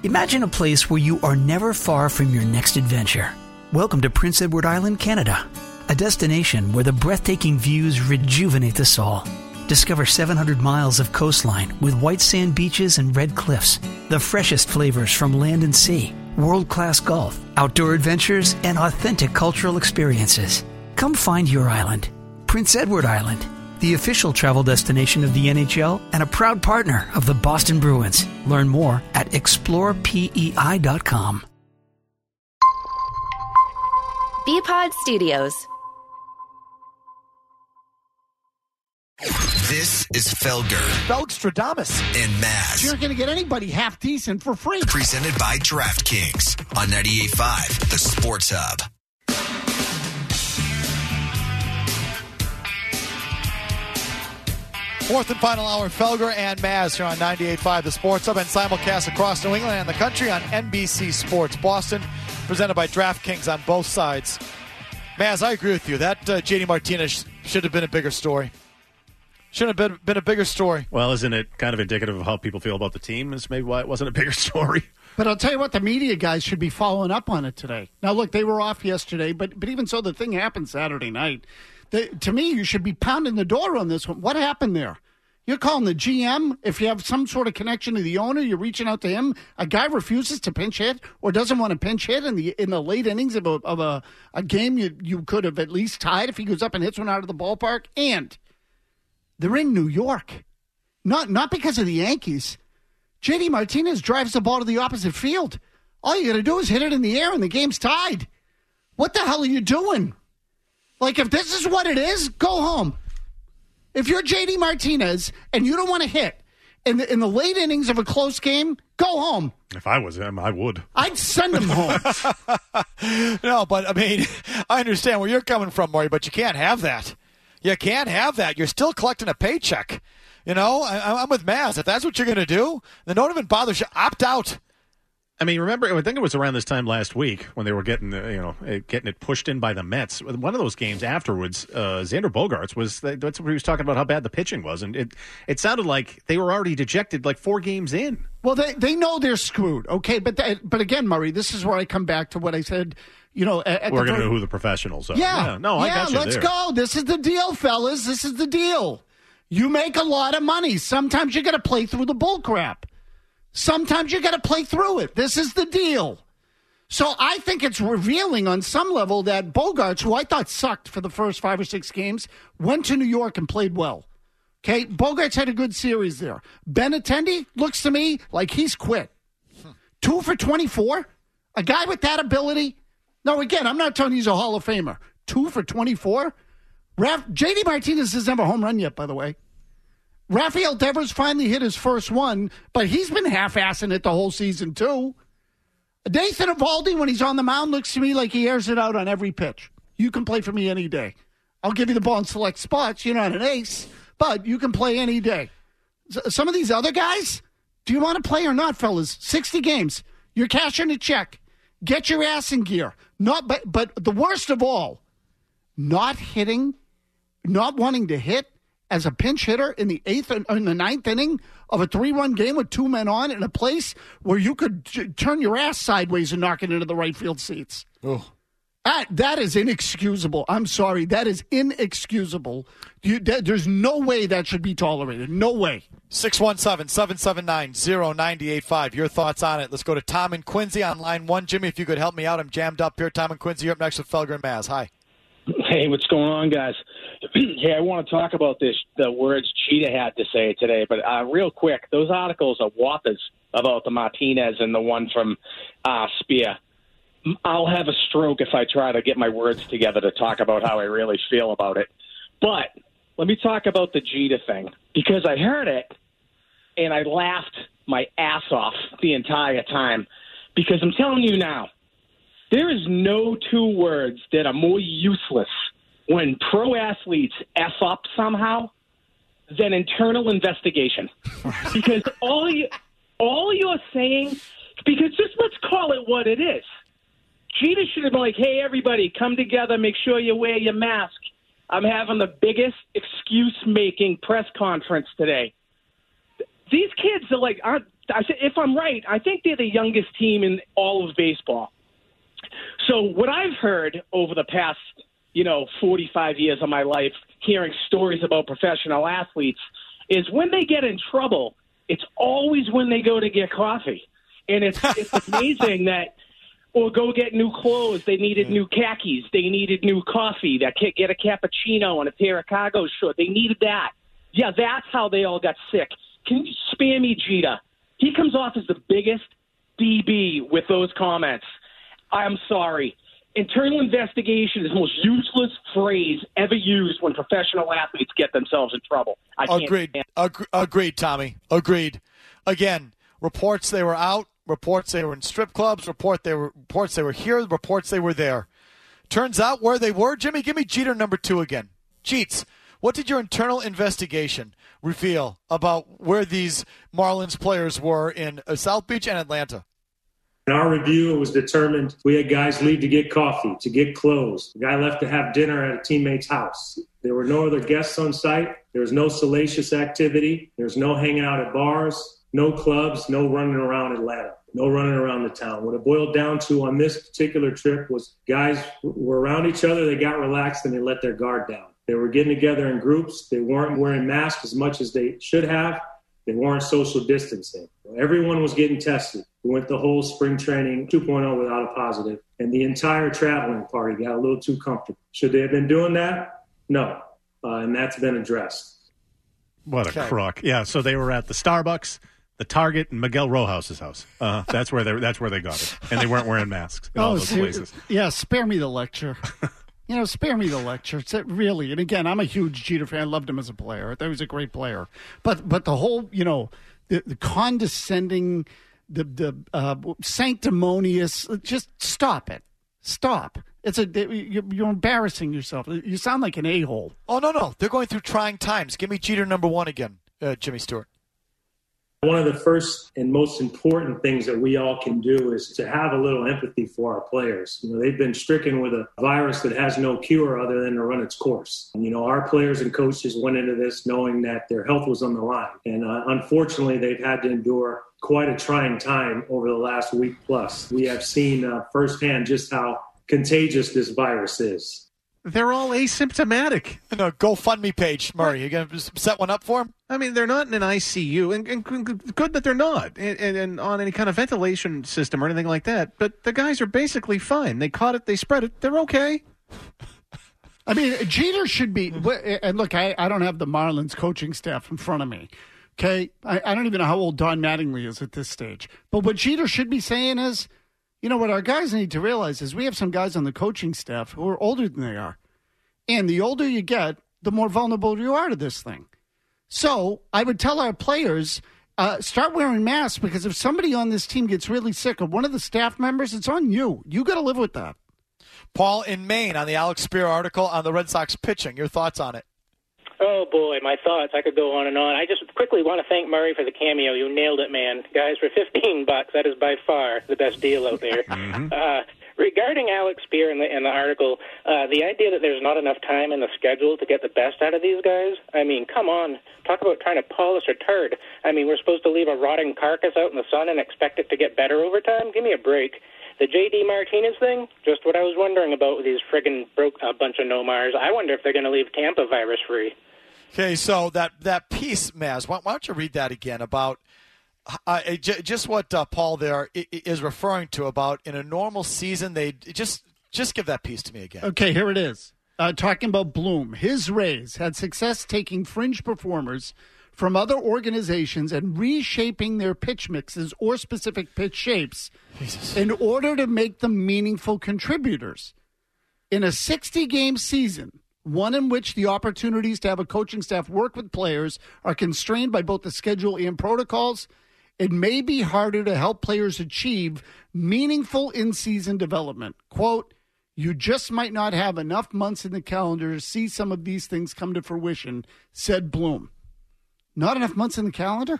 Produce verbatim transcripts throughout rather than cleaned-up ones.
Imagine a place where you are never far from your next adventure. Welcome to Prince Edward Island, Canada, a destination where the breathtaking views rejuvenate the soul. Discover seven hundred miles of coastline with white sand beaches and red cliffs, the freshest flavors from land and sea, world-class golf, outdoor adventures, and authentic cultural experiences. Come find your island. Prince Edward Island, the official travel destination of the N H L and a proud partner of the Boston Bruins. Learn more at explore P E I dot com. B-Pod Studios. This is Felger. Felgstradamus. And Maz. You're not going to get anybody half decent for free. Presented by DraftKings on ninety-eight point five, The Sports Hub. Fourth and final hour, Felger and Maz here on ninety-eight point five, The Sports Hub, and simulcast across New England and the country on N B C Sports Boston, presented by DraftKings on both sides. Maz, I agree with you. That uh, J D Martinez should have been a bigger story. Should have been, been a bigger story. Well, isn't it kind of indicative of how people feel about the team? Is maybe why it wasn't a bigger story. But I'll tell you what, the media guys should be following up on it today. Now, look, they were off yesterday, but but even so, the thing happened Saturday night. The, to me, you should be pounding the door on this one. What happened there? You're calling the G M. If you have some sort of connection to the owner, you're reaching out to him. A guy refuses to pinch hit or doesn't want to pinch hit in the in the late innings of a of a, a game you you could have at least tied if he goes up and hits one out of the ballpark. And they're in New York, not not because of the Yankees. J D Martinez drives the ball to the opposite field. All you got to do is hit it in the air, and the game's tied. What the hell are you doing? Like, if this is what it is, go home. If you're J D Martinez and you don't want to hit in the, in the late innings of a close game, go home. If I was him, I would. I'd send him home. No, but, I mean, I understand where you're coming from, Maury, but you can't have that. You can't have that. You're still collecting a paycheck. You know, I, I'm with Maz. If that's what you're going to do, then don't even bother. Opt out. I mean, remember, I think it was around this time last week when they were getting, the, you know, getting it pushed in by the Mets. One of those games afterwards, uh, Xander Bogaerts was, that's what he was talking about, how bad the pitching was. And it, it sounded like they were already dejected like four games in. Well, they they know they're screwed, okay? But they, but again, Murray, this is where I come back to what I said, you know. At we're going to know who the professionals are. Yeah. yeah no, I yeah, got you let's there. go. This is the deal, fellas. This is the deal. You make a lot of money. Sometimes you got to play through the bull crap. Sometimes you got to play through it. This is the deal. So I think it's revealing on some level that Bogaerts, who I thought sucked for the first five or six games, went to New York and played well. Okay, Bogaerts had a good series there. Benintendi looks to me like he's quit. Hmm. Two for twenty-four? A guy with that ability? No, again, I'm not telling you he's a Hall of Famer. Two for twenty-four? Raf- J D Martinez has never home run yet, by the way. Rafael Devers finally hit his first one, but he's been half-assing it the whole season, too. Nathan Eovaldi, when he's on the mound, looks to me like he airs it out on every pitch. You can play for me any day. I'll give you the ball in select spots. You're not an ace, but you can play any day. Some of these other guys, do you want to play or not, fellas? sixty games. You're cashing a check. Get your ass in gear. Not, but, but the worst of all, not hitting, not wanting to hit, as a pinch hitter in the eighth and in the ninth inning of a three-run game with two men on in a place where you could j- turn your ass sideways and knock it into the right field seats. Oh. That, that is inexcusable. I'm sorry. That is inexcusable. You, that, there's no way that should be tolerated. No way. six one seven, seven seven nine, zero nine eight five. Your thoughts on it. Let's go to Tom and Quincy on line one. Jimmy, if you could help me out. I'm jammed up here. Tom and Quincy, you're up next with Felger and Maz. Hi. Hey, what's going on, guys? Hey, I want to talk about this, the words Cheetah had to say today, but uh, real quick, those articles are whoppers about the Martinez and the one from uh, Spear. I'll have a stroke if I try to get my words together to talk about how I really feel about it. But let me talk about the Jeter thing, because I heard it, and I laughed my ass off the entire time, because I'm telling you now, there is no two words that are more useless when pro athletes F up somehow than internal investigation. Because all you, all you're saying, because just let's call it what it is. Jeter should have been like, hey, everybody, come together, make sure you wear your mask. I'm having the biggest excuse-making press conference today. These kids are like, aren't, I th- if I'm right, I think they're the youngest team in all of baseball. So what I've heard over the past, you know, forty-five years of my life, hearing stories about professional athletes, is when they get in trouble, it's always when they go to get coffee. And it's, it's amazing that, or go get new clothes, they needed new khakis, they needed new coffee, that get a cappuccino and a pair of cargo shorts, they needed that. Yeah, that's how they all got sick. Can you spare me Jeter? He comes off as the biggest D B with those comments. I'm sorry. Internal investigation is the most useless phrase ever used when professional athletes get themselves in trouble. I can't Agreed. stand it. Agre- agreed, Tommy. Agreed. Again, reports they were out, reports they were in strip clubs, report they were reports they were here, reports they were there. Turns out where they were, Jimmy, give me Jeter number two again. Jeets, what did your internal investigation reveal about where these Marlins players were in South Beach and Atlanta? In our review, it was determined we had guys leave to get coffee, to get clothes. The guy left to have dinner at a teammate's house. There were no other guests on site. There was no salacious activity. There was no hanging out at bars, no clubs, no running around Atlanta, no running around the town. What it boiled down to on this particular trip was guys were around each other, they got relaxed, and they let their guard down. They were getting together in groups. They weren't wearing masks as much as they should have. They weren't social distancing. Everyone was getting tested. We went the whole spring training two point oh without a positive, and the entire traveling party got a little too comfortable. Should they have been doing that? No, uh, and that's been addressed. What a Okay. crock. Yeah, so they were at the Starbucks, the Target, and Miguel Rojas's house. Uh, that's where they that's where they got it, and they weren't wearing masks in all those ser- places. Yeah, spare me the lecture. You know, spare me the lecture. It's it really, and again, I'm a huge Jeter fan. I loved him as a player. I thought he was a great player. But but the whole, you know, the, the condescending, the the uh, sanctimonious, just stop it. Stop. It's a you're, you're embarrassing yourself. You sound like an a-hole. Oh, no, no. They're going through trying times. Give me Jeter number one again, uh, Jimmy Stewart. One of the first and most important things that we all can do is to have a little empathy for our players. You know, they've been stricken with a virus that has no cure other than to run its course. And, you know, our players and coaches went into this knowing that their health was on the line. And uh, unfortunately, they've had to endure quite a trying time over the last week plus. We have seen uh, firsthand just how contagious this virus is. They're all asymptomatic. No, GoFundMe page, Murray. You going to set one up for him? I mean, they're not in an I C U, and, and good that they're not, and, and, and on any kind of ventilation system or anything like that. But the guys are basically fine. They caught it, they spread it, they're okay. I mean, Jeter should be. And look, I, I don't have the Marlins coaching staff in front of me. Okay, I, I don't even know how old Don Mattingly is at this stage. But what Jeter should be saying is, you know, what our guys need to realize is we have some guys on the coaching staff who are older than they are. And the older you get, the more vulnerable you are to this thing. So I would tell our players, uh, start wearing masks, because if somebody on this team gets really sick or one of the staff members, it's on you. You got to live with that. Paul in Maine on the Alex Spear article on the Red Sox pitching. Your thoughts on it? Oh, boy, my thoughts. I could go on and on. I just quickly want to thank Murray for the cameo. You nailed it, man. Guys, for fifteen bucks, that is by far the best deal out there. mm-hmm. uh, regarding Alex Spear in the, in the article, uh, the idea that there's not enough time in the schedule to get the best out of these guys, I mean, come on. Talk about trying to polish a turd. I mean, we're supposed to leave a rotting carcass out in the sun and expect it to get better over time? Give me a break. The J D Martinez thing, just what I was wondering about with these friggin' broke a uh, bunch of no-mars. I wonder if they're going to leave Tampa virus-free. Okay, so that, that piece, Maz, why, why don't you read that again about uh, j- just what uh, Paul there is referring to about in a normal season, they just just give that piece to me again. Okay, here it is. Uh, talking about Bloom. His Rays had success taking fringe performers from other organizations and reshaping their pitch mixes or specific pitch shapes Jesus. in order to make them meaningful contributors. In a sixty-game season, one in which the opportunities to have a coaching staff work with players are constrained by both the schedule and protocols, it may be harder to help players achieve meaningful in-season development. Quote, you just might not have enough months in the calendar to see some of these things come to fruition, said Bloom. Not enough months in the calendar?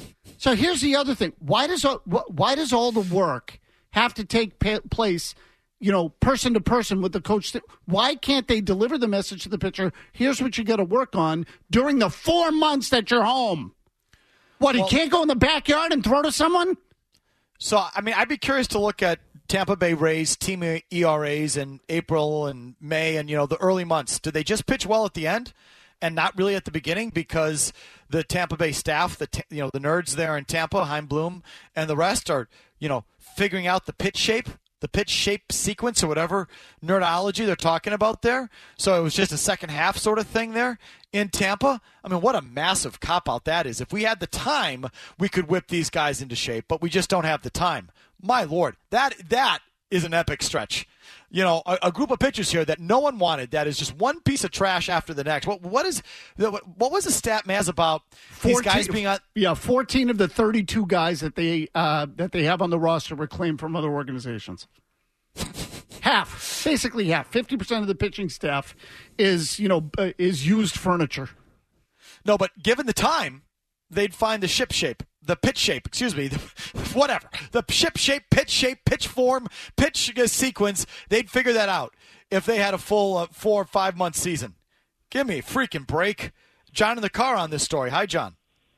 So here's the other thing. Why does why does all the work have to take place, you know, person to person with the coach? Why can't they deliver the message to the pitcher? Here's what you got to work on during the four months that you're home. What, he well, can't go in the backyard and throw to someone? So, I mean, I'd be curious to look at Tampa Bay Rays team E R As in April and May and, you know, the early months. Did they just pitch well at the end and not really at the beginning because the Tampa Bay staff, the you know, the nerds there in Tampa, Chaim Bloom, and the rest are, you know, figuring out the pitch shape, the pitch shape sequence or whatever nerdology they're talking about there. So it was just a second half sort of thing there in Tampa. I mean, what a massive cop-out that is. If we had the time, we could whip these guys into shape, but we just don't have the time. My Lord, that that is an epic stretch. You know, a, a group of pitchers here that no one wanted, that is just one piece of trash after the next. What What is what was the stat, Maz, about these fourteen, guys being on? Yeah, fourteen of the thirty-two guys that they uh, that they have on the roster were claimed from other organizations. Half, basically half, fifty percent of the pitching staff is you know uh, is used furniture. No, but given the time, they'd find the ship shape, the pitch shape, excuse me, the, whatever, the ship shape, pitch shape, pitch form, pitch sequence. They'd figure that out if they had a full uh, four or five month season. Give me a freaking break. John in the car on this story. Hi, John.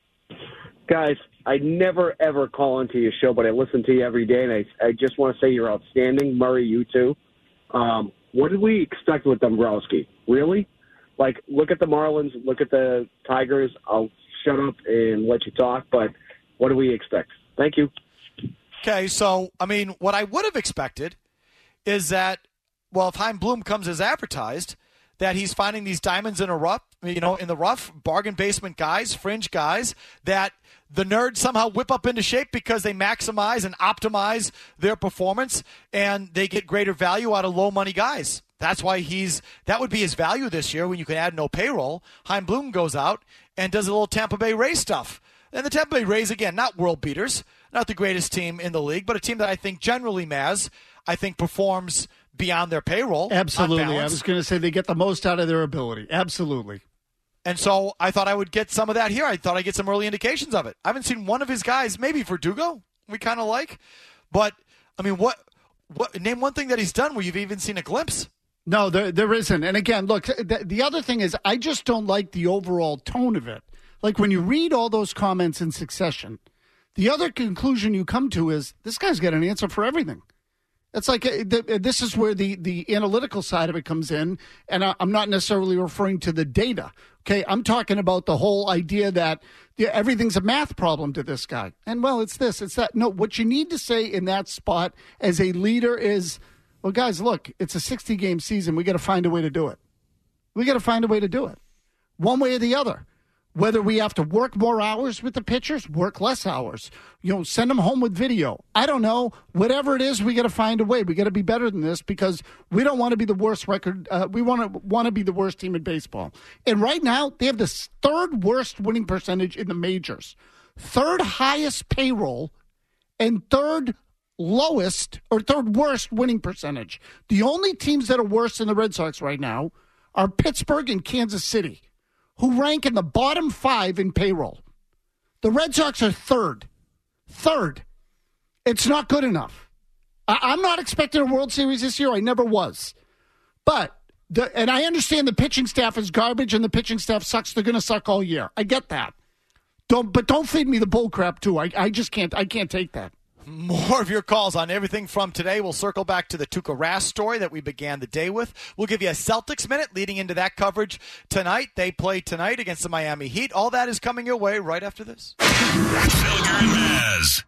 Guys, I never, ever call into your show, but I listen to you every day, and I, I just want to say you're outstanding. Murray, you too. Um, what did we expect with Dombrowski? Really? Like, look at the Marlins, look at the Tigers. I'll shut up and let you talk, but what do we expect? Thank you. Okay, so, I mean, what I would have expected is that, well, if Chaim Bloom comes as advertised, that he's finding these diamonds in a rough, you know, in the rough, bargain basement guys, fringe guys, that the nerds somehow whip up into shape because they maximize and optimize their performance and they get greater value out of low money guys. That's why he's, that would be his value this year when you can add no payroll. Chaim Bloom goes out and does a little Tampa Bay Rays stuff. And the Tampa Bay Rays, again, not world beaters, not the greatest team in the league, but a team that I think generally, Maz, I think performs beyond their payroll. Absolutely. I was going to say they get the most out of their ability. Absolutely. And so I thought I would get some of that here. I thought I'd get some early indications of it. I haven't seen one of his guys, maybe Verdugo, we kind of like. But, I mean, what, what? Name one thing that he's done where you've even seen a glimpse. No, there there isn't. And again, look, the, the other thing is I just don't like the overall tone of it. Like when you read all those comments in succession, the other conclusion you come to is this guy's got an answer for everything. It's like uh, the, this is where the, the analytical side of it comes in, and I, I'm not necessarily referring to the data. Okay, I'm talking about the whole idea that yeah, everything's a math problem to this guy. And, well, it's this, it's that. No, what you need to say in that spot as a leader is, well, guys, look, it's a sixty-game season. We got to find a way to do it. We got to find a way to do it, one way or the other. Whether we have to work more hours with the pitchers, work less hours, you know, send them home with video. I don't know. Whatever it is, we got to find a way. We got to be better than this because we don't want to be the worst record. Uh, we want to want to be the worst team in baseball. And right now, they have the third worst winning percentage in the majors, third highest payroll, and third lowest or third worst winning percentage. The only teams that are worse than the Red Sox right now are Pittsburgh and Kansas City, who rank in the bottom five in payroll. The Red Sox are third. Third. It's not good enough. I- I'm not expecting a World Series this year. I never was. But, the, and I understand the pitching staff is garbage and the pitching staff sucks. They're going to suck all year. I get that. Don't, but don't feed me the bull crap, too. I, I just can't. I can't take that. More of your calls on everything from today. We'll circle back to the Tuukka Rask story that we began the day with. We'll give you a Celtics minute leading into that coverage tonight. They play tonight against the Miami Heat. All that is coming your way right after this. Felger and Maz.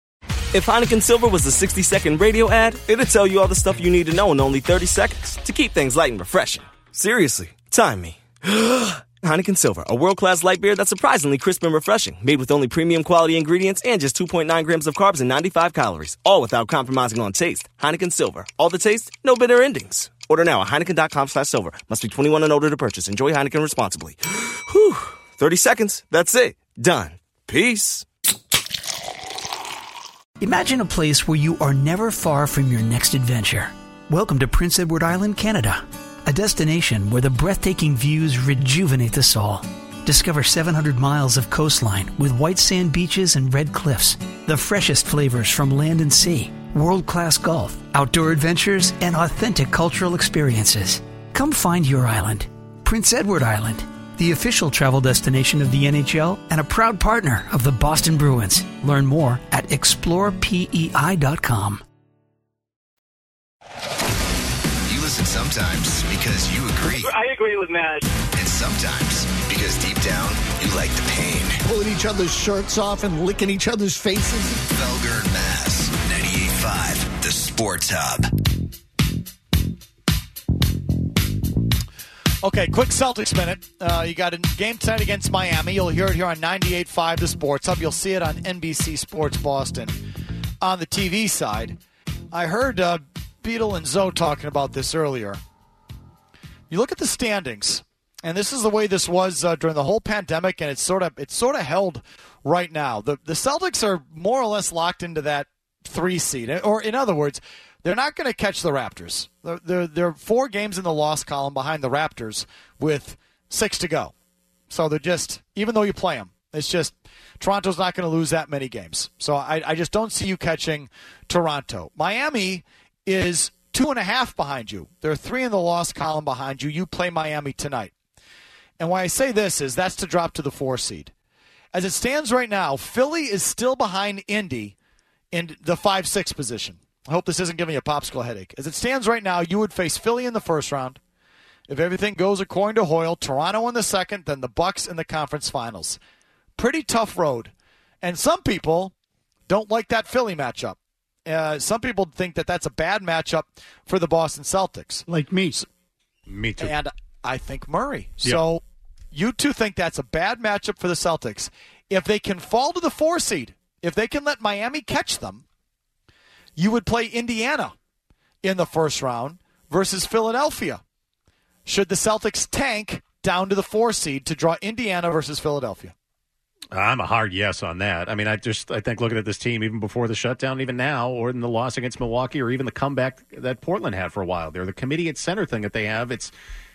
If Heineken Silver was a sixty-second radio ad, it'd tell you all the stuff you need to know in only thirty seconds to keep things light and refreshing. Seriously, time me. Heineken Silver, a world-class light beer that's surprisingly crisp and refreshing. Made with only premium quality ingredients and just two point nine grams of carbs and ninety-five calories. All without compromising on taste. Heineken Silver. All the taste, no bitter endings. Order now at Heineken.com slash silver. Must be twenty-one and older to purchase. Enjoy Heineken responsibly. Whew. thirty seconds. That's it. Done. Peace. Imagine a place where you are never far from your next adventure. Welcome to Prince Edward Island, Canada. A destination where the breathtaking views rejuvenate the soul. Discover seven hundred miles of coastline with white sand beaches and red cliffs. The freshest flavors from land and sea. World-class golf, outdoor adventures, and authentic cultural experiences. Come find your island. Prince Edward Island. the official travel destination of the N H L and a proud partner of the Boston Bruins. Learn more at explore P E I dot com. You listen sometimes because you agree. I agree with Matt. And sometimes because deep down, you like the pain. Pulling each other's shirts off and licking each other's faces. Felger and Maz, ninety-eight point five, the Sports Hub. Okay, quick Celtics minute. Uh, you got a game tonight against Miami. You'll hear it here on ninety-eight point five, the Sports Hub. You'll see it on N B C Sports Boston. On the T V side, I heard uh, Beetle and Zoe talking about this earlier. You look at the standings, and this is the way this was uh, during the whole pandemic, and it's sort of it's sort of held right now. The the Celtics are more or less locked into that three seed, or in other words, they're not going to catch the Raptors. They're, they're, they're four games in the loss column behind the Raptors with six to go. So they're just, even though you play them, it's just Toronto's not going to lose that many games. So I, I just don't see you catching Toronto. Miami is two and a half behind you. They're three in the loss column behind you. You play Miami tonight. And why I say this is that's to drop to the four seed. As it stands right now, Philly is still behind Indy in the five six position. I hope this isn't giving you a popsicle headache. As it stands right now, you would face Philly in the first round. If everything goes according to Hoyle, Toronto in the second, then the Bucks in the conference finals. Pretty tough road. And some people don't like that Philly matchup. Uh, some people think that that's a bad matchup for the Boston Celtics. Like me. Me too. And I think Murray. Yep. So you two think that's a bad matchup for the Celtics. If they can fall to the four seed, if they can let Miami catch them, you would play Indiana in the first round versus Philadelphia. Should the Celtics tank down to the four seed to draw Indiana versus Philadelphia? I'm a hard yes on that. I mean, I just I think looking at this team, even before the shutdown, even now, or in the loss against Milwaukee, or even the comeback that Portland had for a while there, the committee at center thing that they have, it's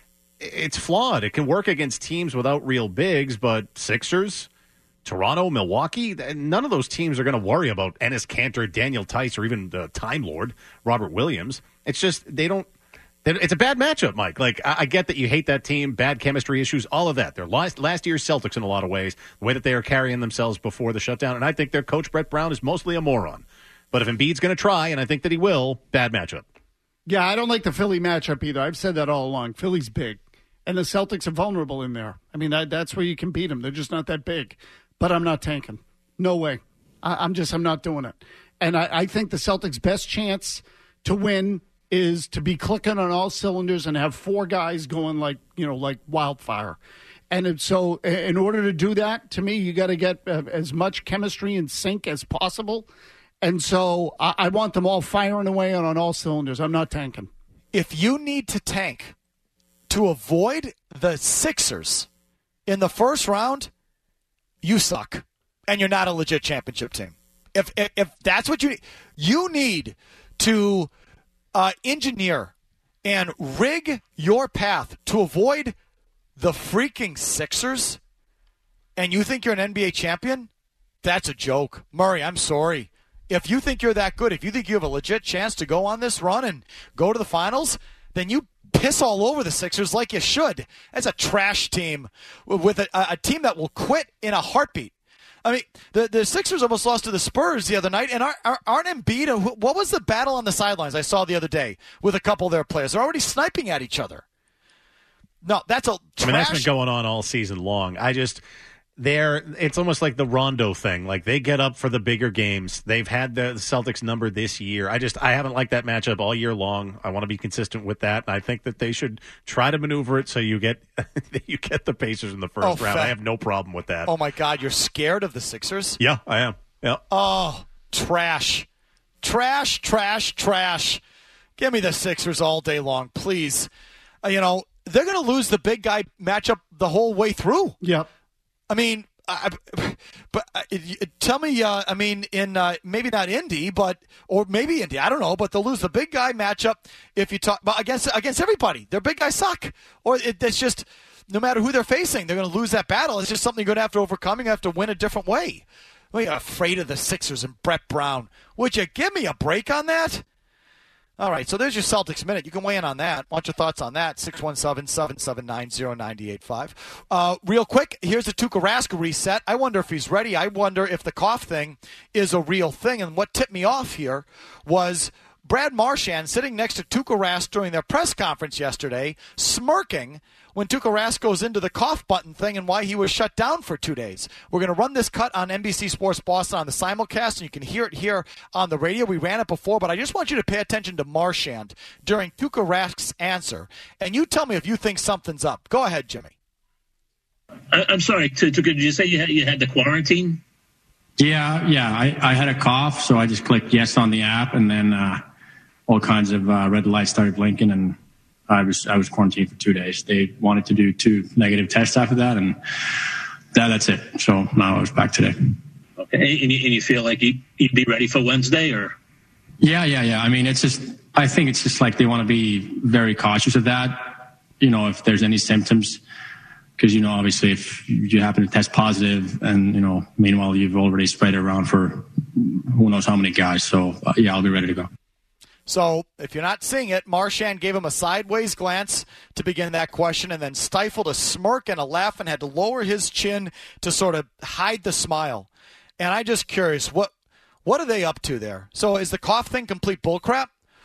it's flawed. It can work against teams without real bigs, but Sixers, Toronto, Milwaukee, none of those teams are going to worry about Enes Kanter, Daniel Tice, or even the Time Lord, Robert Williams. It's just they don't – it's a bad matchup, Mike. Like, I, I get that you hate that team, bad chemistry issues, all of that. They're last, last year's Celtics in a lot of ways, the way that they are carrying themselves before the shutdown. And I think their coach, Brett Brown, is mostly a moron. But if Embiid's going to try, and I think that he will, bad matchup. Yeah, I don't like the Philly matchup either. I've said that all along. Philly's big. And the Celtics are vulnerable in there. I mean, that, that's where you can beat them. They're just not that big. But I'm not tanking. No way. I, I'm just, I'm not doing it. And I, I think the Celtics' best chance to win is to be clicking on all cylinders and have four guys going like, you know, like wildfire. And it, so in order to do that, to me, you got to get uh, as much chemistry in sync as possible. And so I, I want them all firing away on, on all cylinders. I'm not tanking. If you need to tank to avoid the Sixers in the first round, you suck, and you're not a legit championship team. If if, if that's what you need, you need to uh, engineer and rig your path to avoid the freaking Sixers, and you think you're an N B A champion, that's a joke. Murray, I'm sorry. If you think you're that good, if you think you have a legit chance to go on this run and go to the finals, then you piss all over the Sixers like you should. That's a trash team with a, a team that will quit in a heartbeat. I mean, the, the Sixers almost lost to the Spurs the other night, and aren't, aren't Embiid, what was the battle on the sidelines I saw the other day with a couple of their players? They're already sniping at each other. No, that's a trash. I mean, that's been going on all season long. I just... They're, it's almost like the Rondo thing. Like, they get up for the bigger games. They've had the Celtics number this year. I just, I haven't liked that matchup all year long. I want to be consistent with that. And I think that they should try to maneuver it so you get you get the Pacers in the first oh, round. fa- I have no problem with that. Oh, my God. You're scared of the Sixers? Yeah, I am. Yeah. Oh, trash. Trash, trash, trash. Give me the Sixers all day long, please. Uh, you know, they're going to lose the big guy matchup the whole way through. Yep. I mean, I, but uh, tell me, uh, I mean, in uh, maybe not Indy, but or maybe Indy, I don't know, but they'll lose the big guy matchup if you talk but against against everybody. Their big guys suck, or it, it's just no matter who they're facing, they're going to lose that battle. It's just something you're going to have to overcome. You have to win a different way. Well, you're afraid of the Sixers and Brett Brown. Would you give me a break on that? All right, so there's your Celtics Minute. You can weigh in on that. Want your thoughts on that? six one seven, seven seven nine, zero nine eight five. Uh, real quick, here's the Tuukka Rask reset. I wonder if he's ready. I wonder if the cough thing is a real thing. And what tipped me off here was Brad Marchand sitting next to Tuukka Rask during their press conference yesterday, smirking when Tuukka Rask goes into the cough button thing and why he was shut down for two days. We're going to run this cut on N B C Sports Boston on the simulcast, and you can hear it here on the radio. We ran it before, but I just want you to pay attention to Marchand during Tuukka Rask's answer, and you tell me if you think something's up. Go ahead, Jimmy. I, I'm sorry, Tuukka, did you say you had, you had the quarantine? Yeah, yeah. I, I had a cough, so I just clicked yes on the app, and then uh, all kinds of uh, red lights started blinking, and I was I was quarantined for two days. They wanted to do two negative tests after that, and that, that's it. So now I was back today. Okay, and you, and you feel like you, you'd be ready for Wednesday, or? Yeah, yeah, yeah. I mean, it's just I think it's just like they want to be very cautious of that. You know, if there's any symptoms, because you know, obviously, if you happen to test positive, and you know, meanwhile you've already spread it around for who knows how many guys. So uh, yeah, I'll be ready to go. So if you're not seeing it, Marchand gave him a sideways glance to begin that question and then stifled a smirk and a laugh and had to lower his chin to sort of hide the smile. And I'm just curious, what what are they up to there? So is the cough thing complete bullcrap?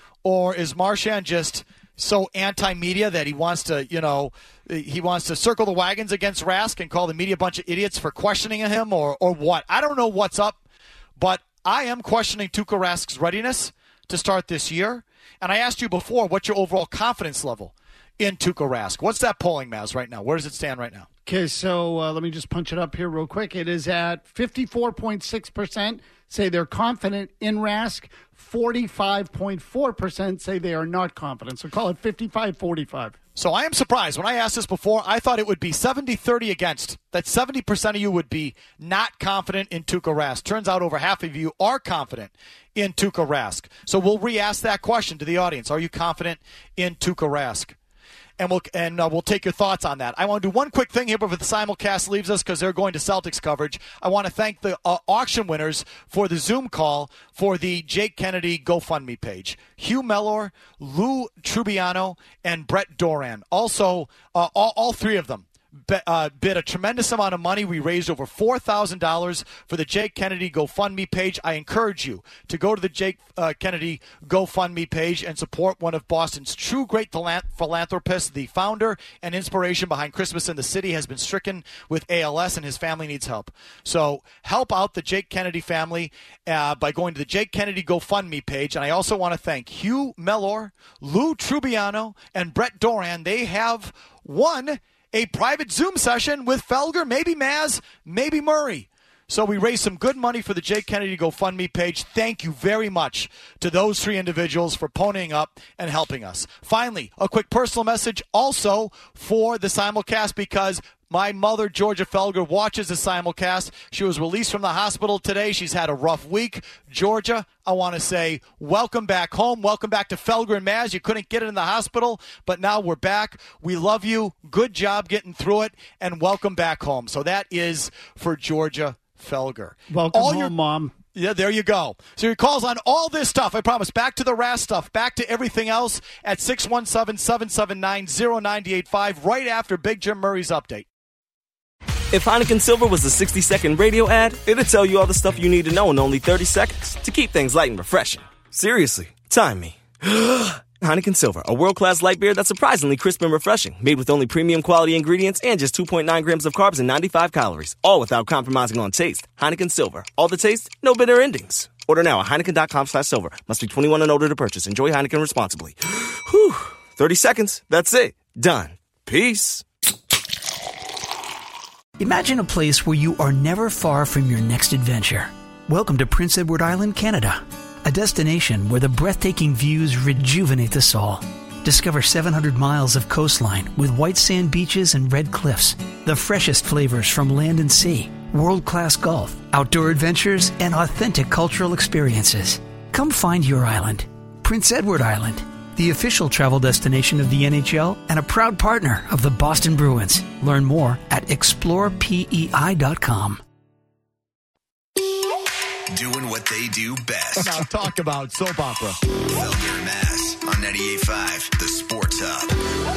Or is Marchand just so anti-media that he wants to, you know, he wants to circle the wagons against Rask and call the media a bunch of idiots for questioning him, or, or what? I don't know what's up, but I am questioning Tuukka Rask's readiness to start this year. And I asked you before, what's your overall confidence level in Tuukka Rask? What's that polling, Maz, right now? Where does it stand right now? Okay, so uh, let me just punch it up here real quick. It is at fifty-four point six percent say they're confident in Rask. forty-five point four percent say they are not confident. So call it fifty-five forty-five. So I am surprised. When I asked this before, I thought it would be seventy thirty against. That seventy percent of you would be not confident in Tuukka Rask. Turns out over half of you are confident in Tuukka Rask. So we'll re-ask that question to the audience. Are you confident in Tuukka Rask? And we'll and uh, we'll take your thoughts on that. I want to do one quick thing here before the simulcast leaves us, because they're going to Celtics coverage. I want to thank the uh, auction winners for the Zoom call for the Jake Kennedy GoFundMe page. Hugh Mellor, Lou Trubiano, and Brett Doran. Also, uh, all, all three of them Be, uh, bid a tremendous amount of money. We raised over four thousand dollars for the Jake Kennedy GoFundMe page. I encourage you to go to the Jake uh, Kennedy GoFundMe page and support one of Boston's true great philanthropists. The founder and inspiration behind Christmas in the City has been stricken with A L S, and his family needs help. So help out the Jake Kennedy family uh, by going to the Jake Kennedy GoFundMe page. And I also want to thank Hugh Mellor, Lou Trubiano, and Brett Doran. They have won a private Zoom session with Felger, maybe Maz, maybe Murray. So we raised some good money for the Jake Kennedy GoFundMe page. Thank you very much to those three individuals for ponying up and helping us. Finally, a quick personal message also for the simulcast, because my mother, Georgia Felger, watches the simulcast. She was released from the hospital today. She's had a rough week. Georgia, I want to say welcome back home. Welcome back to Felger and Maz. You couldn't get it in the hospital, but now we're back. We love you. Good job getting through it, and welcome back home. So that is for Georgia Felger. Welcome all home, your, Mom. Yeah, there you go. So your calls on all this stuff, I promise, back to the Rask stuff, back to everything else at six one seven, seven seven nine, zero nine eight five, right after Big Jim Murray's update. If Heineken Silver was a sixty-second radio ad, it'd tell you all the stuff you need to know in only thirty seconds to keep things light and refreshing. Seriously, time me. Heineken Silver, a world-class light beer that's surprisingly crisp and refreshing, made with only premium quality ingredients and just two point nine grams of carbs and ninety-five calories, all without compromising on taste. Heineken Silver, all the taste, no bitter endings. Order now at Heineken.com slash silver. Must be twenty-one and older to purchase. Enjoy Heineken responsibly. Whew, thirty seconds, that's it. Done. Peace. Imagine a place where you are never far from your next adventure. Welcome to Prince Edward Island, Canada, a destination where the breathtaking views rejuvenate the soul. Discover seven hundred miles of coastline with white sand beaches and red cliffs, the freshest flavors from land and sea, world-class golf, outdoor adventures, and authentic cultural experiences. Come find your island. Prince Edward Island, the official travel destination of the N H L and a proud partner of the Boston Bruins. Learn more at explore P E I dot com. doing what they do best. Now talk about soap opera. Felger and Mass on ninety-eight point five, the Sports Hub.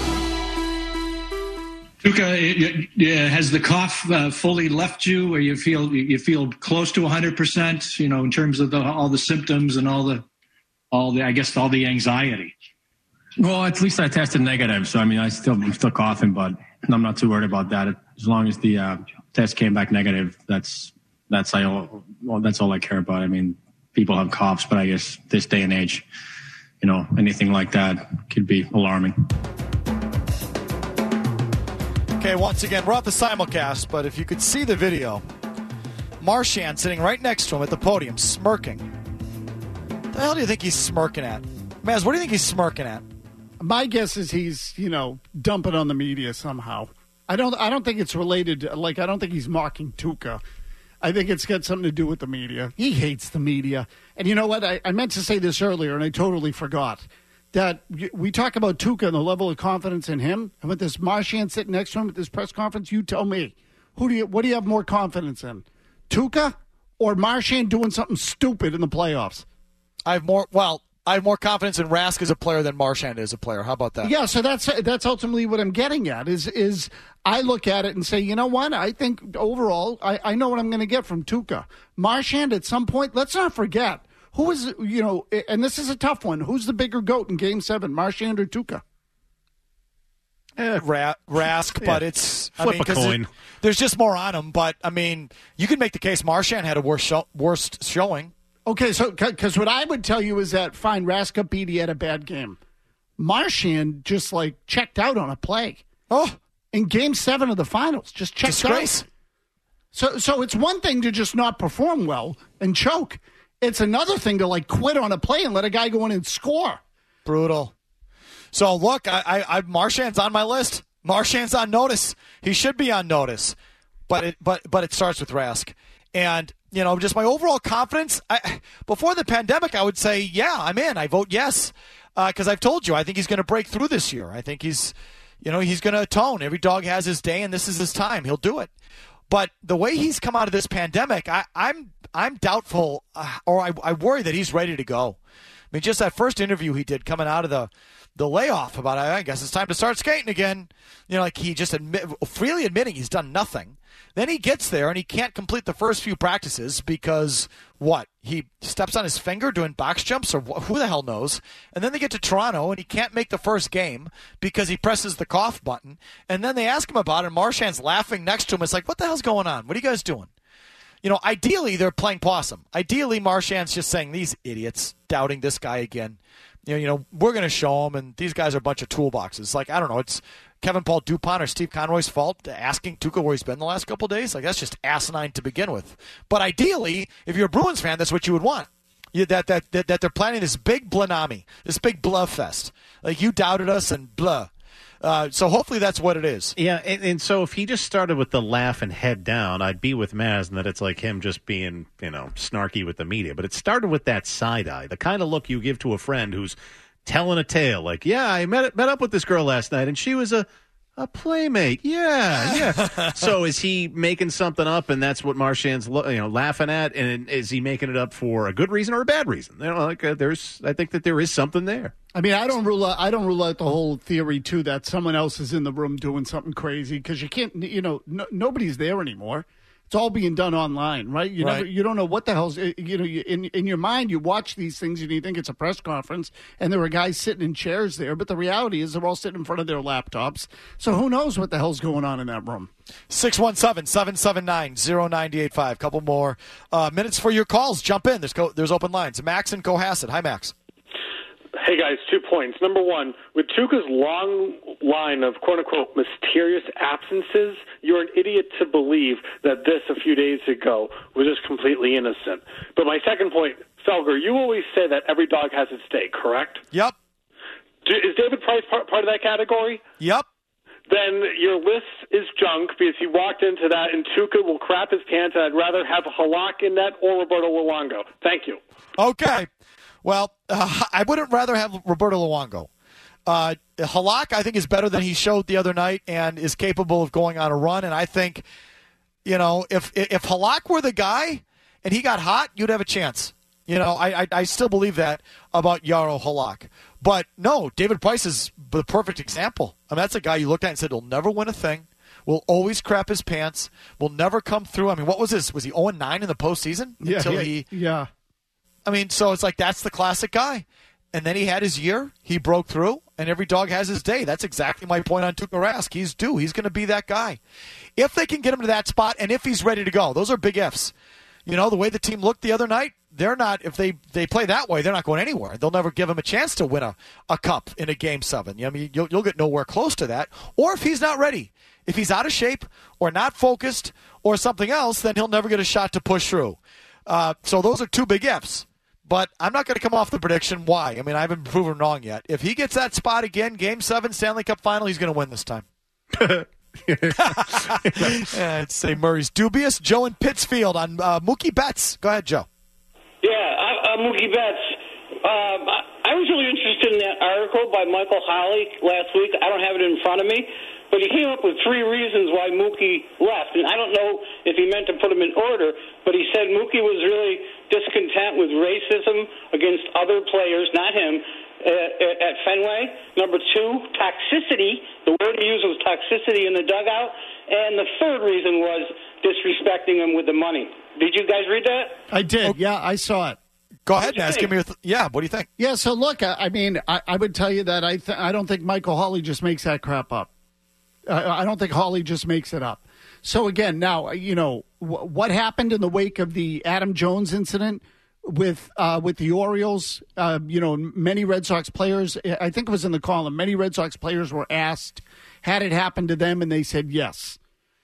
Tuukka, has the cough uh, fully left you, or you feel you feel close to one hundred percent? You know, in terms of the, all the symptoms and all the, all the, I guess, all the anxiety. Well, at least I tested negative, so I mean, I still I'm still coughing, but I'm not too worried about that. As long as the uh, test came back negative, that's that's I well, that's all I care about. I mean, people have coughs, but I guess this day and age, you know, anything like that could be alarming. Okay, once again, we're off the simulcast, but if you could see the video, Marchand sitting right next to him at the podium, smirking. What the hell do you think he's smirking at? Maz, what do you think he's smirking at? My guess is he's, you know, dumping on the media somehow. I don't I don't think it's related to, like, I don't think he's mocking Tuukka. I think it's got something to do with the media. He hates the media. And you know what? I, I meant to say this earlier, and I totally forgot. That we talk about Tuukka and the level of confidence in him, and with this Marchand sitting next to him at this press conference, you tell me, who do you, what do you have more confidence in? Tuukka or Marchand doing something stupid in the playoffs? I have more, well... I have more confidence in Rask as a player than Marchand is a player. How about that? Yeah, so that's that's ultimately what I'm getting at is is I look at it and say, you know what? I think overall, I, I know what I'm going to get from Tuukka. Marchand at some point, let's not forget, who is, you know, and this is a tough one, who's the bigger GOAT in Game seven, Marchand or Tuukka? Eh, Ra- Rask, but yeah. it's... Flip I mean, a coin. It, there's just more on him, but, I mean, you can make the case Marchand had a worse show, worst showing. Okay, so because what I would tell you is that, fine, Rask up beat, he had a bad game. Marchand just, like, checked out on a play. Oh. In Game seven of the finals, just checked Disgrace. out. So, so it's one thing to just not perform well and choke. It's another thing to, like, quit on a play and let a guy go in and score. Brutal. So, look, I, I, I Marchand's on my list. Marchand's on notice. He should be on notice. But it, but, but it starts with Rask. And... You know, just my overall confidence. I, before the pandemic, I would say, yeah, I'm in. I vote yes because uh, I've told you I think he's going to break through this year. I think he's, you know, he's going to atone. Every dog has his day, and this is his time. He'll do it. But the way he's come out of this pandemic, I, I'm I'm doubtful, uh, or I, I worry that he's ready to go. I mean, just that first interview he did coming out of the the layoff about, I guess it's time to start skating again. You know, like he just admit, freely admitting he's done nothing. Then he gets there and he can't complete the first few practices because, what, he steps on his finger doing box jumps or wh- who the hell knows. And then they get to Toronto and he can't make the first game because he presses the cough button. And then they ask him about it and Marchand's laughing next to him. It's like, what the hell's going on? What are you guys doing? You know, ideally they're playing possum. Ideally Marchand's just saying, these idiots doubting this guy again. You know, you know we're going to show them, and these guys are a bunch of toolboxes. Like, I don't know, it's Kevin Paul Dupont or Steve Conroy's fault asking Tuukka where he's been the last couple of days. Like, that's just asinine to begin with. But ideally, if you're a Bruins fan, that's what you would want. You, that, that that that they're planning this big blanami, this big bluh fest. Like, you doubted us and blah. Uh, so hopefully that's what it is. Yeah, and, and so if he just started with the laugh and head down, I'd be with Maz, and that it's like him just being, you know, snarky with the media. But it started with that side eye, the kind of look you give to a friend who's telling a tale. Like, yeah, I met met up with this girl last night, and she was a a playmate. Yeah, yeah. So is he making something up, and that's what Marchand's, you know, laughing at? And is he making it up for a good reason or a bad reason? You know, like uh, there's, I think that there is something there. I mean, I don't rule out, I don't rule out the whole theory too that someone else is in the room doing something crazy because you can't, you know, no, nobody's there anymore. It's all being done online, right? You right. never, you don't know what the hell's, you know, you, in in your mind, you watch these things and you think it's a press conference and there are guys sitting in chairs there, but the reality is they're all sitting in front of their laptops. So who knows what the hell's going on in that room? six one seven, seven seven nine, zero nine eight five. Couple more uh, minutes for your calls. Jump in. There's co- there's open lines. Max and Cohasset. Hi, Max. Hey, guys, two points. Number one, with Tuukka's long line of quote-unquote mysterious absences, you're an idiot to believe that this a few days ago was just completely innocent. But my second point, Felger, you always say that every dog has its day, correct? Yep. Do, is David Price part, part of that category? Yep. Then your list is junk because he walked into that and Tuukka will crap his pants, and I'd rather have Halak in that or Roberto Luongo. Thank you. Okay. Well, uh, I wouldn't rather have Roberto Luongo. Uh, Halak, I think, is better than he showed the other night and is capable of going on a run. And I think, you know, if if Halak were the guy and he got hot, you'd have a chance. You know, I, I I still believe that about Jaro Halak. But no, David Price is the perfect example. I mean, that's a guy you looked at and said he'll never win a thing, will always crap his pants, will never come through. I mean, what was this? Was he oh and nine in the postseason? Yeah, Until yeah, he, yeah. I mean, so it's like that's the classic guy. And then he had his year. He broke through, and every dog has his day. That's exactly my point on Tuukka Rask. He's due. He's going to be that guy. If they can get him to that spot, and if he's ready to go, those are big ifs. You know, the way the team looked the other night, they're not, if they, they play that way, they're not going anywhere. They'll never give him a chance to win a, a cup in a game seven. I mean, you'll, you'll get nowhere close to that. Or if he's not ready, if he's out of shape or not focused or something else, then he'll never get a shot to push through. Uh, so those are two big ifs. But I'm not going to come off the prediction. Why? I mean, I haven't been proven wrong yet. If he gets that spot again, game seven, Stanley Cup final, he's going to win this time. I'd say Murray's dubious. Joe in Pittsfield on uh, Mookie Betts. Go ahead, Joe. Yeah, I, uh, Mookie Betts. Um, I was really interested in that article by Michael Holley last week. I don't have it in front of me, but he came up with three reasons why Mookie left. And I don't know if he meant to put them in order, but he said Mookie was really discontent with racism against other players, not him, uh, at Fenway. Number two, toxicity. The word he used was toxicity in the dugout. And the third reason was disrespecting him with the money. Did you guys read that? I did. Yeah, I saw it. Go ahead, Naz. Give me your th- yeah. What do you think? Yeah. So look, I, I mean, I, I would tell you that I th- I don't think Michael Holley just makes that crap up. I, I don't think Holley just makes it up. So again, now you know w- what happened in the wake of the Adam Jones incident with uh, with the Orioles. Uh, you know, many Red Sox players. I think it was in the column. Many Red Sox players were asked, had it happened to them, and they said yes.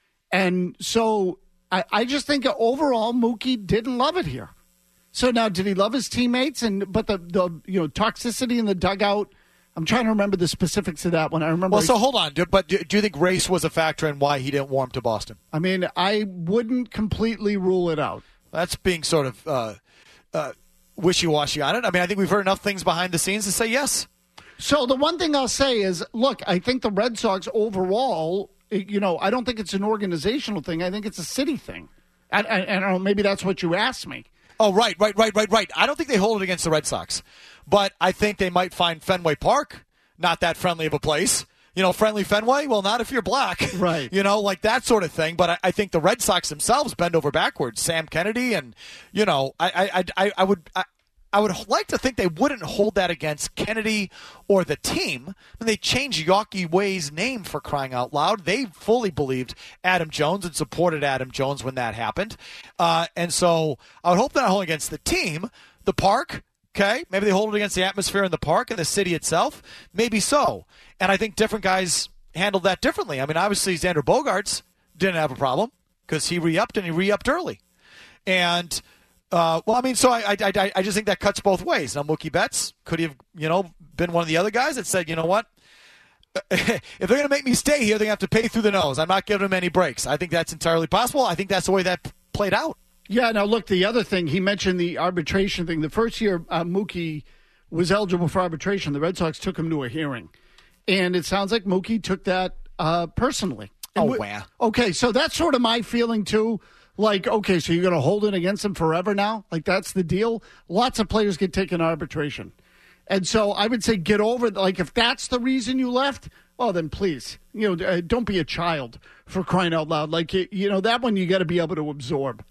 And so I, I just think overall Mookie didn't love it here. So now, did he love his teammates? And but the, the you know toxicity in the dugout. I'm trying to remember the specifics of that one. I remember. Well, so hold on. Do, but do, do you think race was a factor in why he didn't warm to Boston? I mean, I wouldn't completely rule it out. That's being sort of uh, uh, wishy-washy on it. I mean, I think we've heard enough things behind the scenes to say yes. So the one thing I'll say is, look, I think the Red Sox overall, you know, I don't think it's an organizational thing. I think it's a city thing. I, I, I don't know. Maybe that's what you asked me. Oh, right, right, right, right, right. I don't think they hold it against the Red Sox. But I think they might find Fenway Park not that friendly of a place. You know, friendly Fenway? Well, not if you're black. Right. You know, like that sort of thing. But I, I think the Red Sox themselves bend over backwards. Sam Kennedy and, you know, I I, I, I would I, I would like to think they wouldn't hold that against Kennedy or the team. When they changed Yawkey Way's name, for crying out loud, they fully believed Adam Jones and supported Adam Jones when that happened. Uh, and so I would hope they're not holding against the team. The park, okay, maybe they hold it against the atmosphere in the park and the city itself. Maybe so. And I think different guys handled that differently. I mean, obviously, Xander Bogaerts didn't have a problem because he re-upped and he re-upped early. And Uh, well, I mean, so I, I, I just think that cuts both ways. Now, Mookie Betts could he have, you know, been one of the other guys that said, you know what, if they're going to make me stay here, they're going to have to pay through the nose. I'm not giving them any breaks. I think that's entirely possible. I think that's the way that p- played out. Yeah. Now, look, the other thing he mentioned, the arbitration thing. The first year uh, Mookie was eligible for arbitration, the Red Sox took him to a hearing, and it sounds like Mookie took that uh, personally. Oh, we, wow. Okay, so that's sort of my feeling too. Like, okay, so you're going to hold it against him forever now? Like, that's the deal? Lots of players get taken to arbitration. And so I would say get over it. Like, if that's the reason you left, oh, then please, you know, uh, don't be a child, for crying out loud. Like, you know, that one you got to be able to absorb.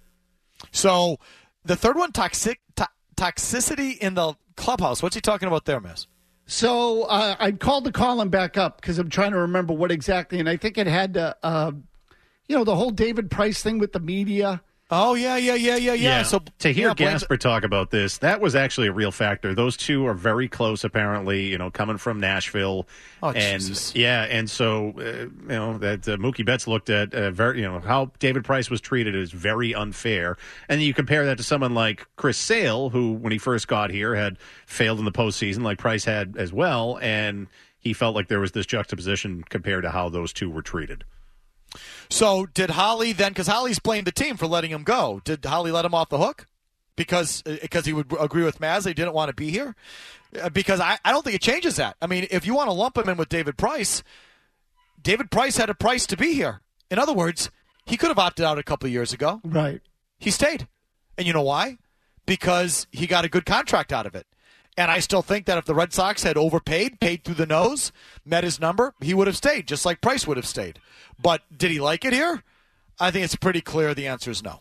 So the third one, toxic to- toxicity in the clubhouse. What's he talking about there, Miss? So uh, I called the column back up because I'm trying to remember what exactly, and I think it had to uh, – you know, the whole David Price thing with the media. Oh, yeah, yeah, yeah, yeah, yeah. yeah. So to hear yeah, Gasper talk about this, that was actually a real factor. Those two are very close, apparently, you know, coming from Nashville. Oh, and Jesus. Yeah, and so, uh, you know, that uh, Mookie Betts looked at, uh, very, you know, how David Price was treated is very unfair. And then you compare that to someone like Chris Sale, who, when he first got here, had failed in the postseason, like Price had as well, and he felt like there was this juxtaposition compared to how those two were treated. So did Holley then, because Holley's blamed the team for letting him go, did Holley let him off the hook? Because because he would agree with Maz, he didn't want to be here? Because I, I don't think it changes that. I mean, if you want to lump him in with David Price, David Price had a price to be here. In other words, he could have opted out a couple of years ago. Right. He stayed. And you know why? Because he got a good contract out of it. And I still think that if the Red Sox had overpaid, paid through the nose, met his number, he would have stayed, just like Price would have stayed. But did he like it here? I think it's pretty clear the answer is no.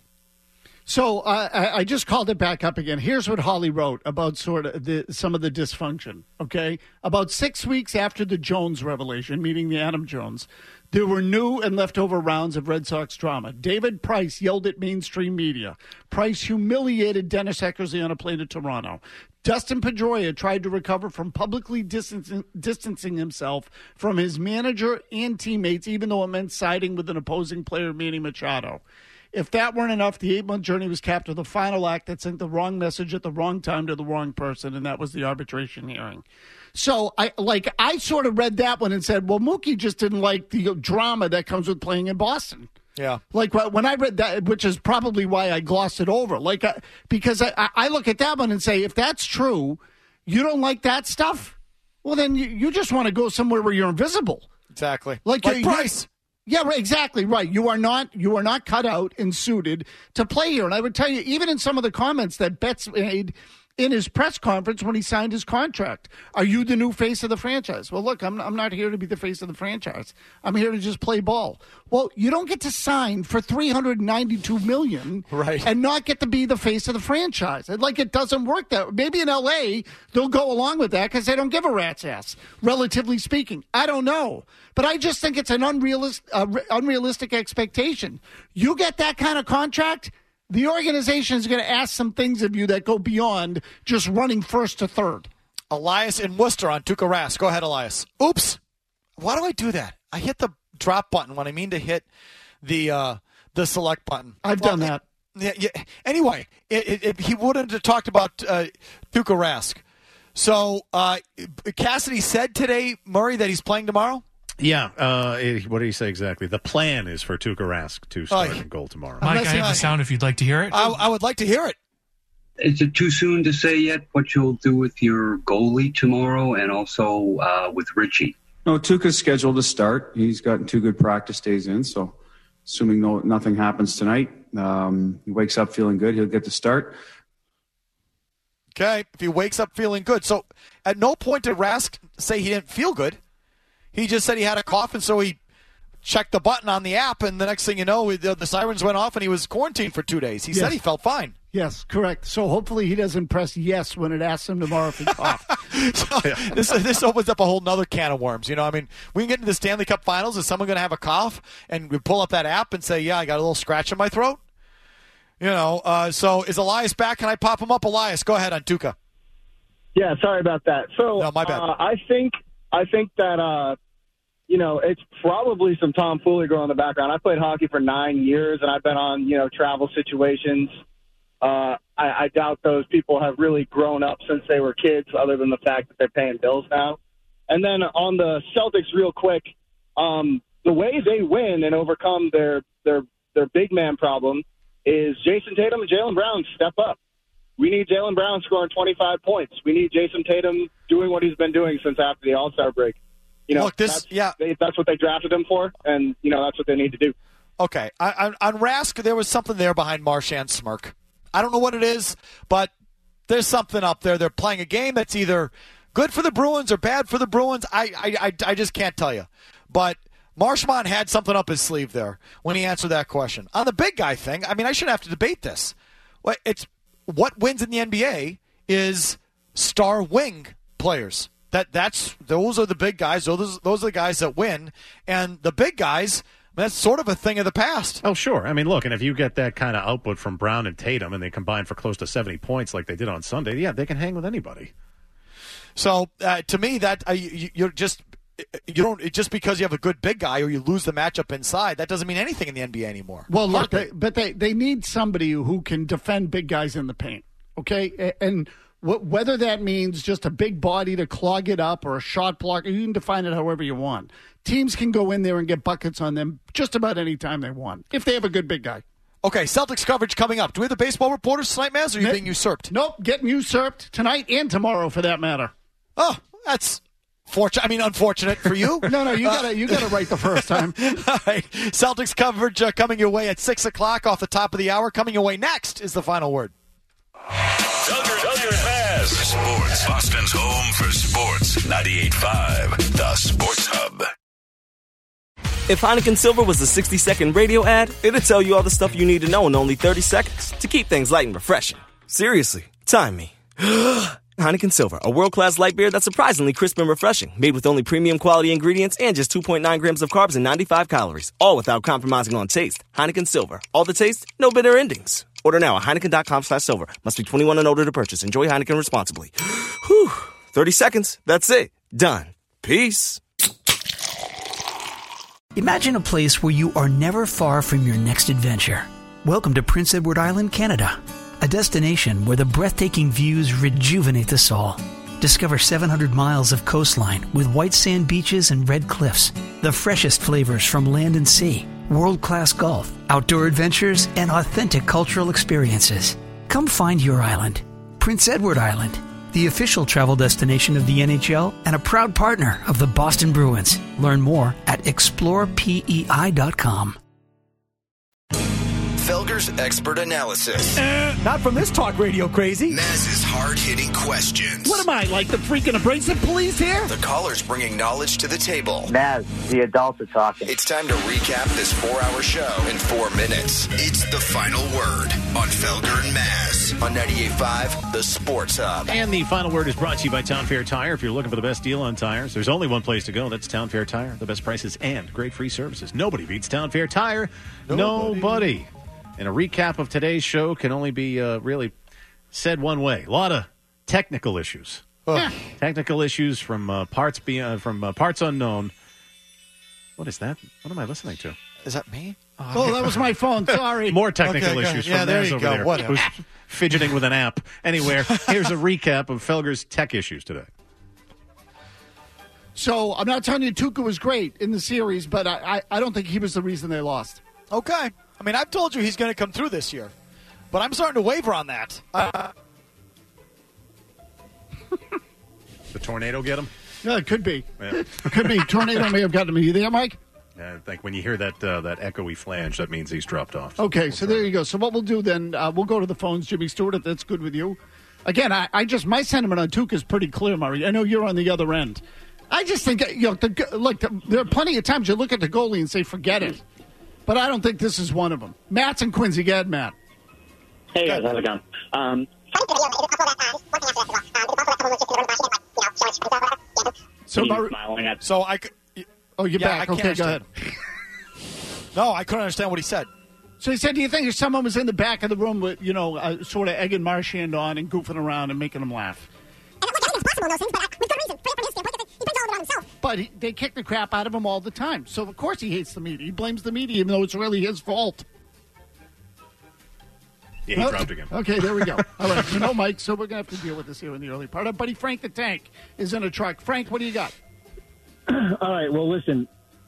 So uh, I, I just called it back up again. Here's what Holly wrote about sort of the, some of the dysfunction, okay? About six weeks after the Jones revelation, meaning the Adam Jones, there were new and leftover rounds of Red Sox drama. David Price yelled at mainstream media. Price humiliated Dennis Eckersley on a plane to Toronto. Dustin Pedroia tried to recover from publicly distancing, distancing himself from his manager and teammates, even though it meant siding with an opposing player, Manny Machado. If that weren't enough, the eight-month journey was capped with a final act that sent the wrong message at the wrong time to the wrong person, and that was the arbitration hearing. So, I like I sort of read that one and said, well, Mookie just didn't like the drama that comes with playing in Boston. Yeah. Like when I read that, which is probably why I glossed it over, like I, because I, I look at that one and say, if that's true, you don't like that stuff, well, then you, you just want to go somewhere where you're invisible. Exactly. Like, like you, Price. Yeah, right, exactly right. You are not you are not cut out and suited to play here. And I would tell you, even in some of the comments that Betts made in his press conference when he signed his contract, are you the new face of the franchise? Well, look, I'm I'm not here to be the face of the franchise. I'm here to just play ball. Well, you don't get to sign for three hundred ninety-two million dollars right. and not get to be the face of the franchise. Like, it doesn't work that way. Maybe in L A they'll go along with that because they don't give a rat's ass, relatively speaking. I don't know. But I just think it's an unrealistic, uh, unrealistic expectation. You get that kind of contract, the organization is going to ask some things of you that go beyond just running first to third. Elias in Worcester on Tuukka Rask. Go ahead, Elias. Oops. Why do I do that? I hit the drop button when I mean to hit the uh, the select button. I've well, done that. Yeah, yeah. Anyway, it, it, it, he wouldn't have talked about uh, Tuukka Rask. So uh, Cassidy said today, Murray, that he's playing tomorrow? Yeah, uh, what did he say exactly? The plan is for Tuukka Rask to start Oh, in goal tomorrow. Mike, I have the sound if you'd like to hear it. I, I would like to hear it. Is it too soon to say yet what you'll do with your goalie tomorrow and also uh, with Richie? No, Tuukka's scheduled to start. He's gotten two good practice days in, so assuming no, nothing happens tonight, um, he wakes up feeling good, he'll get to start. Okay, if he wakes up feeling good. So at no point did Rask say he didn't feel good. He just said he had a cough, and so he checked the button on the app, and the next thing you know, the, the sirens went off, and he was quarantined for two days. He Yes. said he felt fine. Yes, correct. So hopefully he doesn't press yes when it asks him tomorrow if he coughs. so this this opens up a whole nother can of worms. You know, I mean, we can get into the Stanley Cup Finals. Is someone going to have a cough, and we pull up that app and say, yeah, I got a little scratch in my throat? You know, uh, so is Elias back? Can I pop him up? Elias, go ahead on Tuukka. Yeah, sorry about that. So no, my bad. Uh, I think I think that uh, you know, it's probably some tomfoolery going on in the background. I played hockey for nine years, and I've been on you know travel situations. Uh, I, I doubt those people have really grown up since they were kids, other than the fact that they're paying bills now. And then on the Celtics, real quick, um, the way they win and overcome their their their big man problem is Jason Tatum and Jaylen Brown step up. We need Jaylen Brown scoring twenty-five points. We need Jason Tatum doing what he's been doing since after the All-Star break. You know, Look, this, that's, yeah. they, that's what they drafted him for, and, you know, that's what they need to do. Okay. I, I, on Rask, there was something there behind Marchand's smirk. I don't know what it is, but there's something up there. They're playing a game that's either good for the Bruins or bad for the Bruins. I, I, I, I just can't tell you. But Marchand had something up his sleeve there when he answered that question. On the big guy thing, I mean, I shouldn't have to debate this. It's what wins in the N B A is star wing players. That that's those are the big guys. Those those are the guys that win, and the big guys. That's sort of a thing of the past. Oh, sure. I mean, look, and if you get that kind of output from Brown and Tatum, and they combine for close to seventy points like they did on Sunday, yeah, they can hang with anybody. So uh, to me, that uh, you, you're just you don't just because you have a good big guy or you lose the matchup inside, that doesn't mean anything in the N B A anymore. Well, look, they, but they they need somebody who can defend big guys in the paint. Okay, and wh- whether that means just a big body to clog it up or a shot blocker, you can define it however you want. Teams can go in there and get buckets on them just about any time they want if they have a good big guy. Okay, Celtics coverage coming up. Do we have the baseball reporters tonight, Maz, or are you Ne- being usurped? Nope, getting usurped tonight and tomorrow for that matter. Oh, that's Fortunate, I mean, unfortunate for you. no, no, you got it. You got it right the first time. All right, Celtics coverage uh, coming your way at six o'clock off the top of the hour. Coming your way next is the final word. Felger, Felger and Maz. Sports. Boston's home for sports. ninety-eight point five, The Sports Hub. If Heineken Silver was a sixty-second radio ad, it'd tell you all the stuff you need to know in only thirty seconds to keep things light and refreshing. Seriously, time me. Heineken Silver, a world-class light beer that's surprisingly crisp and refreshing, made with only premium quality ingredients and just two point nine grams of carbs and ninety-five calories, all without compromising on taste. Heineken Silver, all the taste, no bitter endings. Order now at Heineken.com slash silver. Must be twenty-one and older to purchase. Enjoy Heineken responsibly. Whew. thirty seconds. That's it. Done. Peace. Imagine a place where you are never far from your next adventure. Welcome to Prince Edward Island, Canada. A destination where the breathtaking views rejuvenate the soul. Discover seven hundred miles of coastline with white sand beaches and red cliffs. The freshest flavors from land and sea. World-class golf, outdoor adventures, and authentic cultural experiences. Come find your island. Prince Edward Island, the official travel destination of the N H L and a proud partner of the Boston Bruins. Learn more at explore P E I dot com. Felger's expert analysis. Uh, not from this talk radio crazy. Maz's hard-hitting questions. What am I, like the freaking abrasive police here? The callers bringing knowledge to the table. Maz, the adults are talking. It's time to recap this four-hour show in four minutes. It's the final word on Felger and Maz on ninety-eight point five, The Sports Hub. And the final word is brought to you by Town Fair Tire. If you're looking for the best deal on tires, there's only one place to go. That's Town Fair Tire. The best prices and great free services. Nobody beats Town Fair Tire. Nobody. Nobody. And a recap of today's show can only be uh, really said one way. A lot of technical issues. Oh. Technical issues from uh, parts be- uh, from uh, parts unknown. What is that? What am I listening to? Is that me? Oh, oh that was my phone. Sorry. More technical okay, issues yeah, from there Maz you over go. there. Whatever. Who's fidgeting with an app. Anyway, here's a recap of Felger's tech issues today. So I'm not telling you Tuukka was great in the series, but I, I, I don't think he was the reason they lost. Okay. I mean, I've told you he's going to come through this year, but I'm starting to waver on that. Uh, the tornado get him? Yeah, it could be. Yeah. Could be. Tornado may have gotten him. Are you there, Mike? I think when you hear that uh, that echoey flange, that means he's dropped off. So okay, we'll so try. there you go. So what we'll do then, uh, we'll go to the phones. Jimmy Stewart, if that's good with you. Again, I, I just, my sentiment on Tuukka is pretty clear, Murray. I know you're on the other end. I just think, you know, the, look, the, there are plenty of times you look at the goalie and say, forget it. But I don't think this is one of them. Matt's and Quincy. Go ahead, Matt. Hey, guys. How's it going? Um, so, Murray, smiling at- so I could. Oh, you're yeah, back. I Okay, go ahead. No, I couldn't understand what he said. So he said, do you think if someone was in the back of the room with, you know, uh, sort of egging Marchand on and goofing around and making him laugh? But he, they kick the crap out of him all the time. So, of course, he hates the media. He blames the media, even though it's really his fault. Yeah, he well, dropped again. Okay, there we go. All right, you know, Mike, so we're going to have to deal with this here in the early part. Our buddy Frank the Tank is in a truck. Frank, what do you got? All right, well, listen.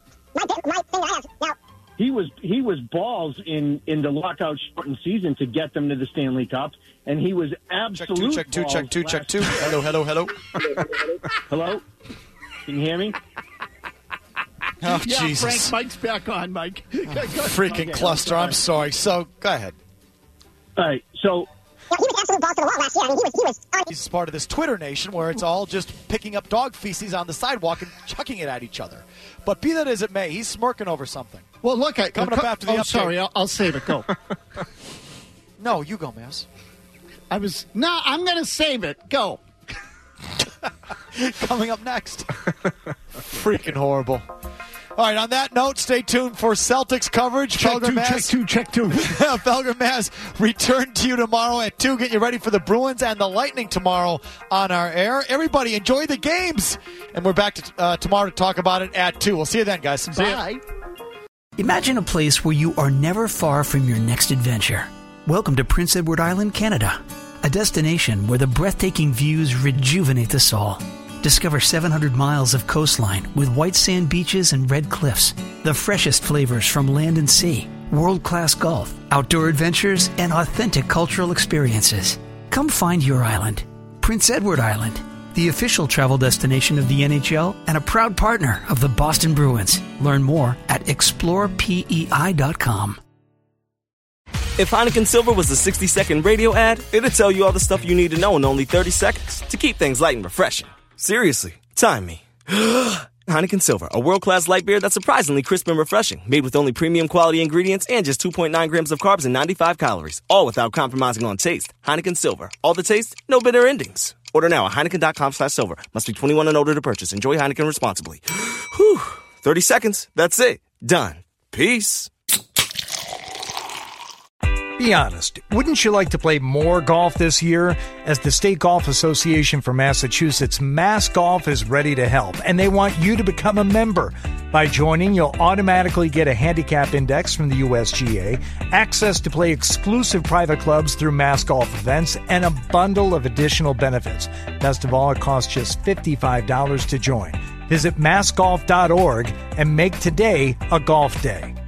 He was he was balls in, in the lockout shortened season to get them to the Stanley Cup, and he was absolute Check two, check two, check two, check two. Hello, hello, hello. Hello? Can you hear me? Oh, yeah, Jesus. Frank, Mike's back on, Mike. Oh, freaking okay, cluster. I'm sorry. So, go ahead. All right, so... Yeah, he was absolute balls to the wall last year. I mean, he was, he was... He's part of this Twitter nation where it's all just picking up dog feces on the sidewalk and chucking it at each other. But be that as it may, he's smirking over something. Well, look, I, coming uh, up after the oh, update. sorry, I'll, I'll save it. Go. No, you go, Maz. I was... No, I'm going to save it. Go. Coming up next. Freaking horrible. All right, on that note, stay tuned for Celtics coverage. Check Felger two, Maz, check two, check two. Felger Maz return to you tomorrow at two. Get you ready for the Bruins and the Lightning tomorrow on our air. Everybody, enjoy the games. And we're back to, uh, tomorrow to talk about it at two. We'll see you then, guys. See Bye. Imagine a place where you are never far from your next adventure. Welcome to Prince Edward Island, Canada. A destination where the breathtaking views rejuvenate the soul. Discover seven hundred miles of coastline with white sand beaches and red cliffs. The freshest flavors from land and sea. World-class golf, outdoor adventures, and authentic cultural experiences. Come find your island. Prince Edward Island, the official travel destination of the N H L and a proud partner of the Boston Bruins. Learn more at explore P E I dot com. If Heineken Silver was a sixty-second radio ad, it'd tell you all the stuff you need to know in only thirty seconds to keep things light and refreshing. Seriously, time me. Heineken Silver, a world-class light beer that's surprisingly crisp and refreshing, made with only premium quality ingredients and just two point nine grams of carbs and ninety-five calories, all without compromising on taste. Heineken Silver, all the taste, no bitter endings. Order now at Heineken.com slash silver. Must be twenty-one and older to purchase. Enjoy Heineken responsibly. Whew, thirty seconds, that's it. Done. Peace. Be honest, wouldn't you like to play more golf this year? As the State Golf Association for Massachusetts, Mass Golf is ready to help, and they want you to become a member. By joining, you'll automatically get a handicap index from the U S G A, access to play exclusive private clubs through Mass Golf events, and a bundle of additional benefits. Best of all, it costs just fifty-five dollars to join. Visit mass golf dot org and make today a golf day.